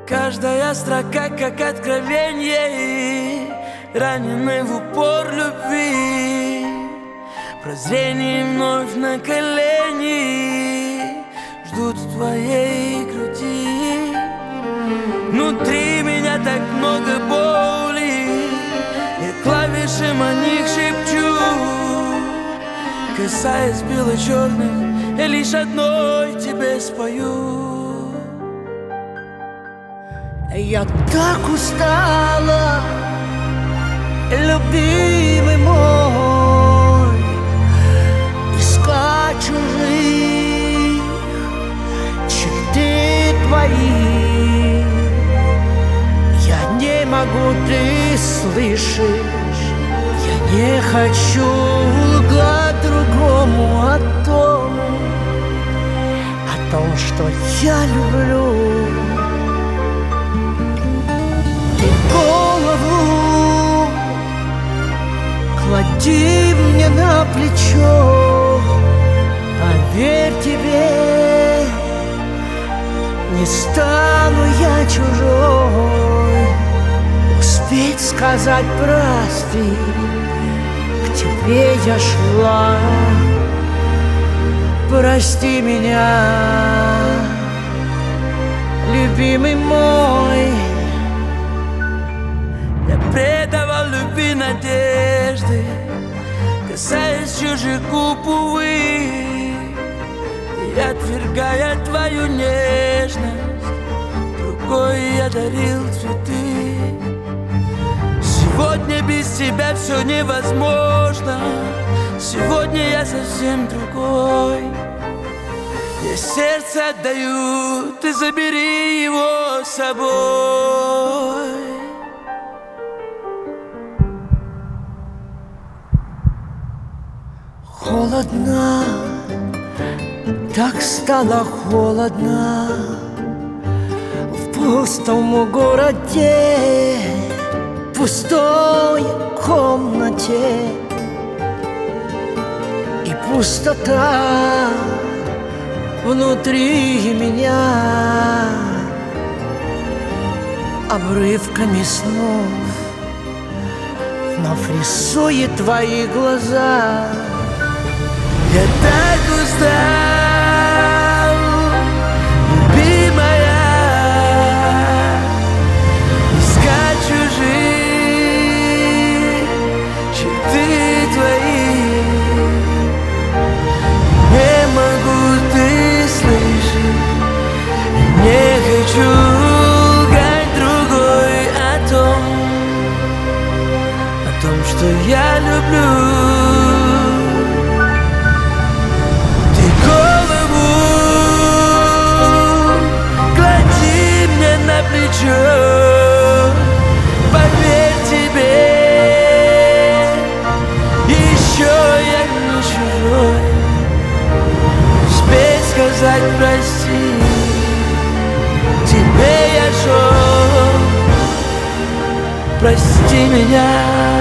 Каждая строка как откровение, раненый в упор любви. Прозрение вновь на колени ждут в твоей груди. Внутри меня так много боли, я клавиши о них шепчу. Касаясь бело-черных, я лишь одной тебе спою. Я так устала, любимый мой, искать чужих черты твои. Я не могу, ты слышишь, я не хочу лгать другому о том, что я люблю. Голову клади мне на плечо, поверь тебе, не стану я чужой. Успеть сказать прости, к тебе я шла, прости меня, любимый мой. Предавал любви надежды, касаясь чужих губ, увы, и отвергая твою нежность, другой я дарил цветы. Сегодня без тебя все невозможно, сегодня я совсем другой. Я сердце отдаю, ты забери его с собой. Холодно, так стало холодно в пустом городе, пустой комнате. И пустота внутри меня обрывками снов вновь рисует твои глаза. Я так устал, любимая, искать чужие черты твои. Не могу, ты слышишь, не хочу лгать другой о том, что я люблю. Поверь тебе, еще я не чужой. Успей сказать прости, тебе я шел, прости меня.